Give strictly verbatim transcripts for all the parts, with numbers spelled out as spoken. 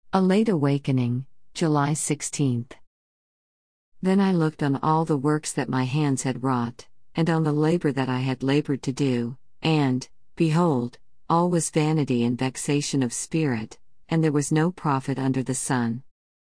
A Late Awakening, July sixteenth. Then I looked on all the works that my hands had wrought, and on the labor that I had labored to do, and, behold, all was vanity and vexation of spirit, and there was no profit under the sun.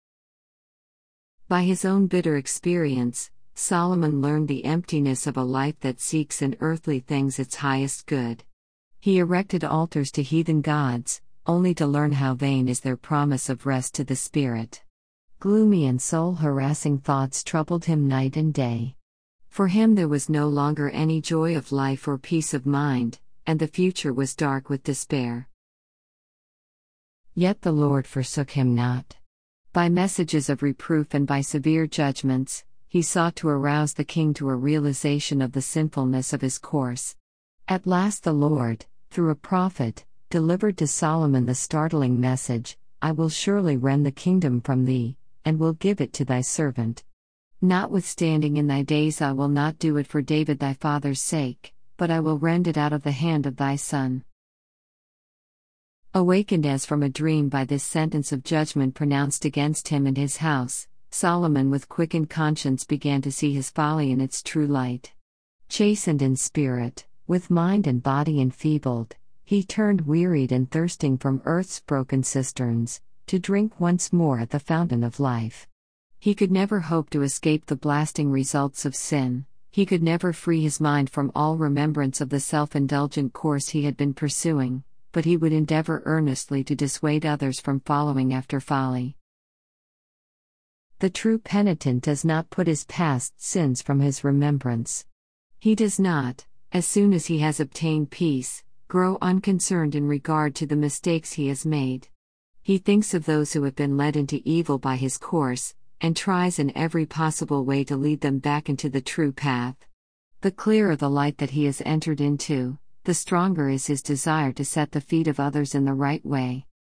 By his own bitter experience, Solomon learned the emptiness of a life that seeks in earthly things its highest good. He erected altars to heathen gods, only to learn how vain is their promise of rest to the spirit. Gloomy and soul-harassing thoughts troubled him night and day. For him there was no longer any joy of life or peace of mind, and the future was dark with despair. Yet the Lord forsook him not. By messages of reproof and by severe judgments, he sought to arouse the king to a realization of the sinfulness of his course. At last the Lord, through a prophet, delivered to Solomon the startling message, "I will surely rend the kingdom from thee, and will give it to thy servant. Notwithstanding in thy days I will not do it for David thy father's sake, but I will rend it out of the hand of thy son." Awakened as from a dream by this sentence of judgment pronounced against him and his house, Solomon with quickened conscience began to see his folly in its true light. Chastened in spirit, with mind and body enfeebled, he turned wearied and thirsting from earth's broken cisterns, to drink once more at the fountain of life. He could never hope to escape the blasting results of sin, he could never free his mind from all remembrance of the self-indulgent course he had been pursuing, but he would endeavor earnestly to dissuade others from following after folly. The true penitent does not put his past sins from his remembrance. He does not, as soon as he has obtained peace, grow unconcerned in regard to the mistakes he has made. He thinks of those who have been led into evil by his course, and tries in every possible way to lead them back into the true path. The clearer the light that he has entered into, the stronger is his desire to set the feet of others in the right way.